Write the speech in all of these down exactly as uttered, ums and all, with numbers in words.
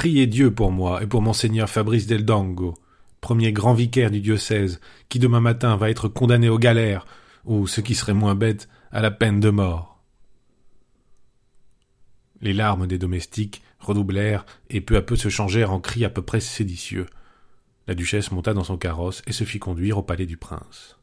Priez Dieu pour moi et pour monseigneur Fabrice del Dongo, premier grand vicaire du diocèse, qui demain matin va être condamné aux galères, ou, ce qui serait moins bête, à la peine de mort. » Les larmes des domestiques redoublèrent et peu à peu se changèrent en cris à peu près séditieux. La duchesse monta dans son carrosse et se fit conduire au palais du prince.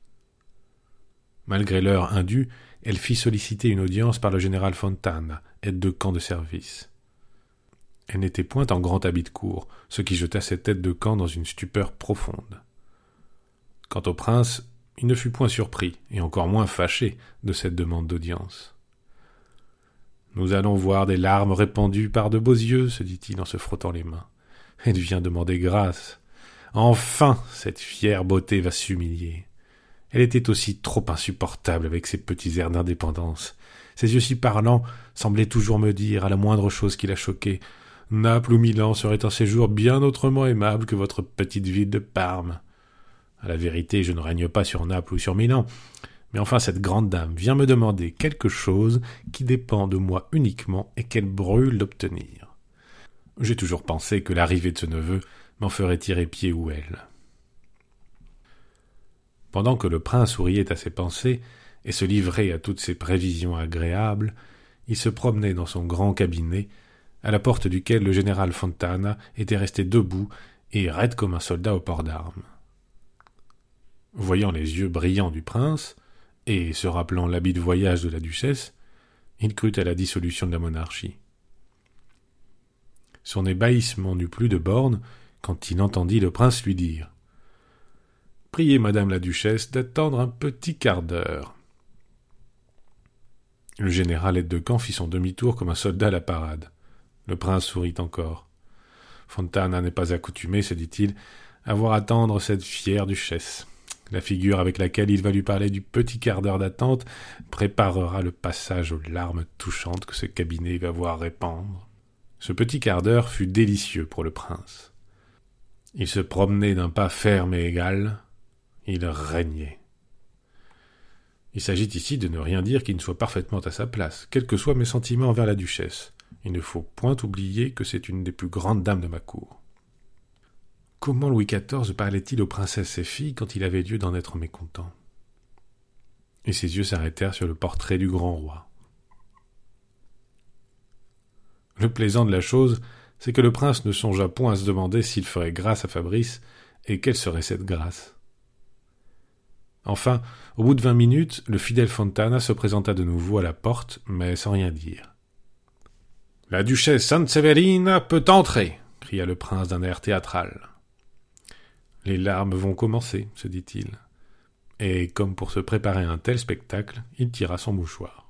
Malgré l'heure indue, elle fit solliciter une audience par le général Fontana, aide-de-camp de service. Elle n'était point en grand habit de cour, ce qui jeta cette aide-de-camp dans une stupeur profonde. Quant au prince, il ne fut point surpris, et encore moins fâché, de cette demande d'audience. « Nous allons voir des larmes répandues par de beaux yeux, se dit-il en se frottant les mains. Elle vient demander grâce. Enfin, cette fière beauté va s'humilier. Elle était aussi trop insupportable avec ses petits airs d'indépendance. Ses yeux si parlants semblaient toujours me dire, à la moindre chose qui la choquait, « Naples ou Milan serait un séjour bien autrement aimable que votre petite ville de Parme. À la vérité, je ne règne pas sur Naples ou sur Milan. Mais enfin, cette grande dame vient me demander quelque chose qui dépend de moi uniquement et qu'elle brûle d'obtenir. J'ai toujours pensé que l'arrivée de ce neveu m'en ferait tirer pied ou aile. » Pendant que le prince souriait à ses pensées et se livrait à toutes ses prévisions agréables, il se promenait dans son grand cabinet, à la porte duquel le général Fontana était resté debout et raide comme un soldat au port d'armes. Voyant les yeux brillants du prince, et se rappelant l'habit de voyage de la duchesse, il crut à la dissolution de la monarchie. Son ébahissement n'eut plus de bornes quand il entendit le prince lui dire « Priez madame la duchesse d'attendre un petit quart d'heure. » Le général aide-de-camp fit son demi-tour comme un soldat à la parade. Le prince sourit encore. Fontana n'est pas accoutumé, se dit-il, à voir attendre cette fière duchesse. La figure avec laquelle il va lui parler du petit quart d'heure d'attente préparera le passage aux larmes touchantes que ce cabinet va voir répandre. Ce petit quart d'heure fut délicieux pour le prince. Il se promenait d'un pas ferme et égal. Il régnait. Il s'agit ici de ne rien dire qui ne soit parfaitement à sa place, quels que soient mes sentiments envers la duchesse. Il ne faut point oublier que c'est une des plus grandes dames de ma cour. Comment Louis quatorze parlait-il aux princesses ses filles quand il avait lieu d'en être mécontent? Et ses yeux s'arrêtèrent sur le portrait du grand roi. Le plaisant de la chose, c'est que le prince ne songea point à se demander s'il ferait grâce à Fabrice, et quelle serait cette grâce. Enfin, au bout de vingt minutes, le fidèle Fontana se présenta de nouveau à la porte, mais sans rien dire. « La duchesse Sanseverina peut entrer !» cria le prince d'un air théâtral. « Les larmes vont commencer, » se dit-il. Et, comme pour se préparer à un tel spectacle, il tira son mouchoir.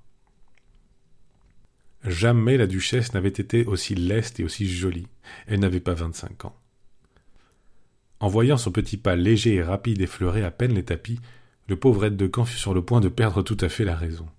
Jamais la duchesse n'avait été aussi leste et aussi jolie. Elle n'avait pas vingt-cinq ans. En voyant son petit pas léger et rapide effleurer à peine les tapis, le pauvre aide-de-camp fut sur le point de perdre tout à fait la raison.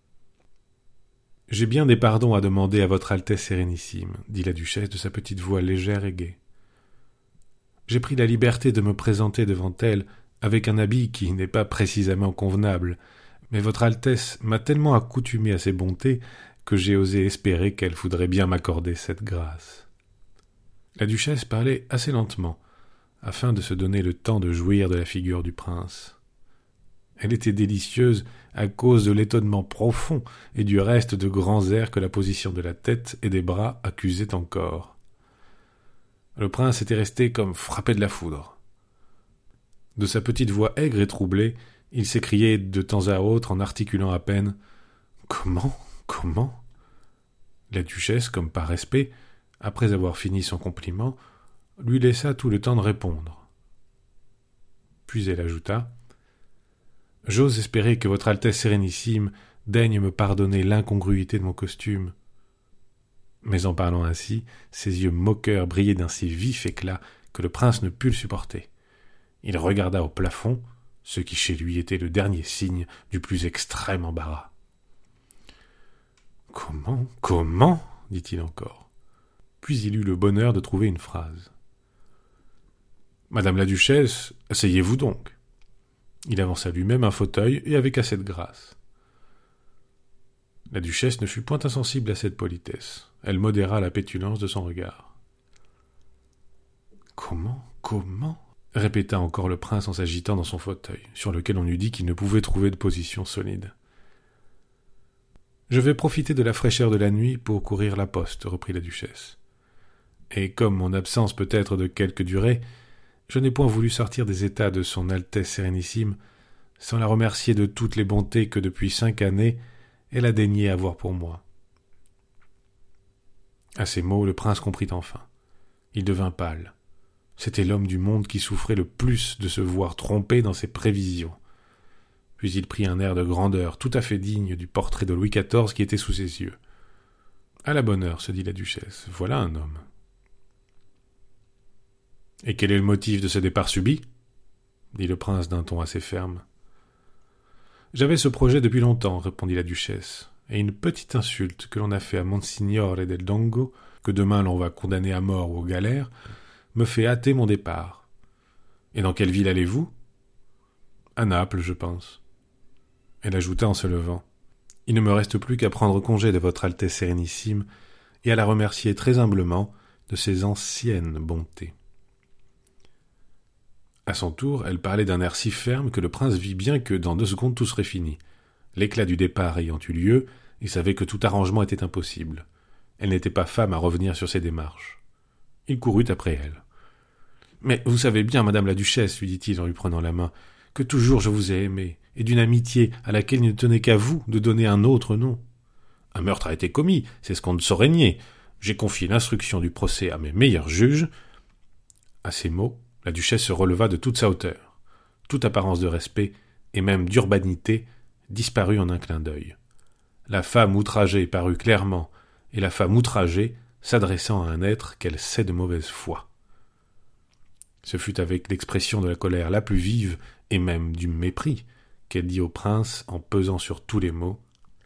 « J'ai bien des pardons à demander à votre Altesse Sérénissime, » dit la duchesse de sa petite voix légère et gaie. « J'ai pris la liberté de me présenter devant elle avec un habit qui n'est pas précisément convenable, mais votre Altesse m'a tellement accoutumé à ses bontés que j'ai osé espérer qu'elle voudrait bien m'accorder cette grâce. » La duchesse parlait assez lentement, afin de se donner le temps de jouir de la figure du prince. Elle était délicieuse à cause de l'étonnement profond et du reste de grands airs que la position de la tête et des bras accusait encore. Le prince était resté comme frappé de la foudre. De sa petite voix aigre et troublée, il s'écriait de temps à autre en articulant à peine « Comment ? Comment ?» La duchesse, comme par respect, après avoir fini son compliment, lui laissa tout le temps de répondre. Puis elle ajouta « J'ose espérer que votre Altesse Sérénissime daigne me pardonner l'incongruité de mon costume. » Mais en parlant ainsi, ses yeux moqueurs brillaient d'un si vif éclat que le prince ne put le supporter. Il regarda au plafond, ce qui chez lui était le dernier signe du plus extrême embarras. « Comment ? Comment ?» dit-il encore. Puis il eut le bonheur de trouver une phrase. « Madame la duchesse, asseyez-vous donc. » Il avança lui-même un fauteuil, et avec assez de grâce. La duchesse ne fut point insensible à cette politesse. Elle modéra la pétulance de son regard. Comment? Comment? Répéta encore le prince en s'agitant dans son fauteuil, sur lequel on eût dit qu'il ne pouvait trouver de position solide. Je vais profiter de la fraîcheur de la nuit pour courir la poste, reprit la duchesse. Et comme mon absence peut être de quelque durée, je n'ai point voulu sortir des états de son Altesse Sérénissime sans la remercier de toutes les bontés que depuis cinq années elle a daigné avoir pour moi. À ces mots, le prince comprit enfin. Il devint pâle. C'était l'homme du monde qui souffrait le plus de se voir trompé dans ses prévisions. Puis il prit un air de grandeur tout à fait digne du portrait de Louis quatorze qui était sous ses yeux. « À la bonne heure, se dit la duchesse, voilà un homme. »« Et quel est le motif de ce départ subit ?» dit le prince d'un ton assez ferme. « J'avais ce projet depuis longtemps, répondit la duchesse, et une petite insulte que l'on a fait à Monsignore del Dongo, que demain l'on va condamner à mort ou aux galères, me fait hâter mon départ. Et dans quelle ville allez-vous ? À Naples, je pense. » Elle ajouta en se levant. « Il ne me reste plus qu'à prendre congé de votre Altesse Sérénissime et à la remercier très humblement de ses anciennes bontés. » À son tour, elle parlait d'un air si ferme que le prince vit bien que dans deux secondes tout serait fini. L'éclat du départ ayant eu lieu, il savait que tout arrangement était impossible. Elle n'était pas femme à revenir sur ses démarches. Il courut après elle. « Mais vous savez bien, madame la duchesse, lui dit-il en lui prenant la main, que toujours je vous ai aimé, et d'une amitié à laquelle il ne tenait qu'à vous de donner un autre nom. Un meurtre a été commis, c'est ce qu'on ne saurait nier. J'ai confié l'instruction du procès à mes meilleurs juges. » À ces mots, la duchesse se releva de toute sa hauteur. Toute apparence de respect, et même d'urbanité, disparut en un clin d'œil. La femme outragée parut clairement, et la femme outragée s'adressant à un être qu'elle sait de mauvaise foi. Ce fut avec l'expression de la colère la plus vive, et même du mépris, qu'elle dit au prince en pesant sur tous les mots.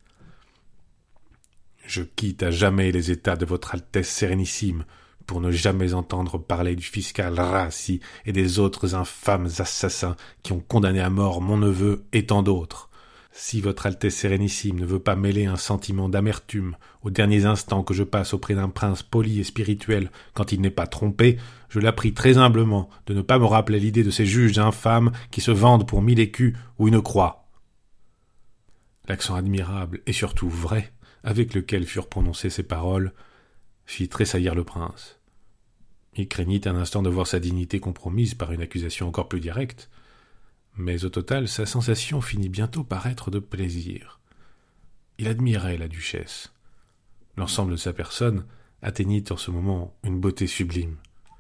« Je quitte à jamais les états de votre Altesse Sérénissime, pour ne jamais entendre parler du fiscal Rassi et des autres infâmes assassins qui ont condamné à mort mon neveu et tant d'autres. Si votre Altesse Sérénissime ne veut pas mêler un sentiment d'amertume aux derniers instants que je passe auprès d'un prince poli et spirituel quand il n'est pas trompé, je la prie très humblement de ne pas me rappeler l'idée de ces juges infâmes qui se vendent pour mille écus ou une croix. » L'accent admirable et surtout vrai avec lequel furent prononcées ces paroles fit tressaillir le prince. Il craignit un instant de voir sa dignité compromise par une accusation encore plus directe, mais au total sa sensation finit bientôt par être de plaisir. Il admirait la duchesse. L'ensemble de sa personne atteignit en ce moment une beauté sublime.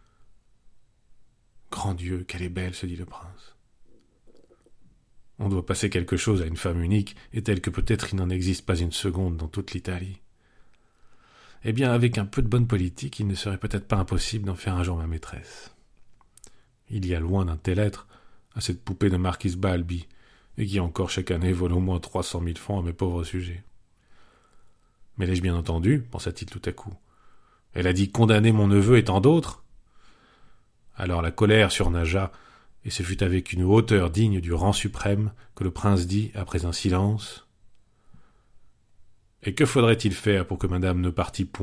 « Grand Dieu, qu'elle est belle, se dit le prince. On doit passer quelque chose à une femme unique, et telle que peut-être il n'en existe pas une seconde dans toute l'Italie. Eh bien, avec un peu de bonne politique, il ne serait peut-être pas impossible d'en faire un jour ma maîtresse. Il y a loin d'un tel être à cette poupée de marquise Balbi, et qui encore chaque année vole au moins trois cent mille francs à mes pauvres sujets. Mais l'ai-je bien entendu, pensa-t-il tout à coup. Elle a dit condamner mon neveu et tant d'autres. Alors la colère surnagea, et ce fut avec une hauteur digne du rang suprême que le prince dit, après un silence: « Et que faudrait-il faire pour que madame ne partît point ?»«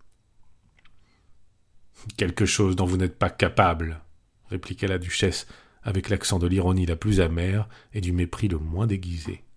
Quelque chose dont vous n'êtes pas capable, » répliqua la duchesse, avec l'accent de l'ironie la plus amère et du mépris le moins déguisé.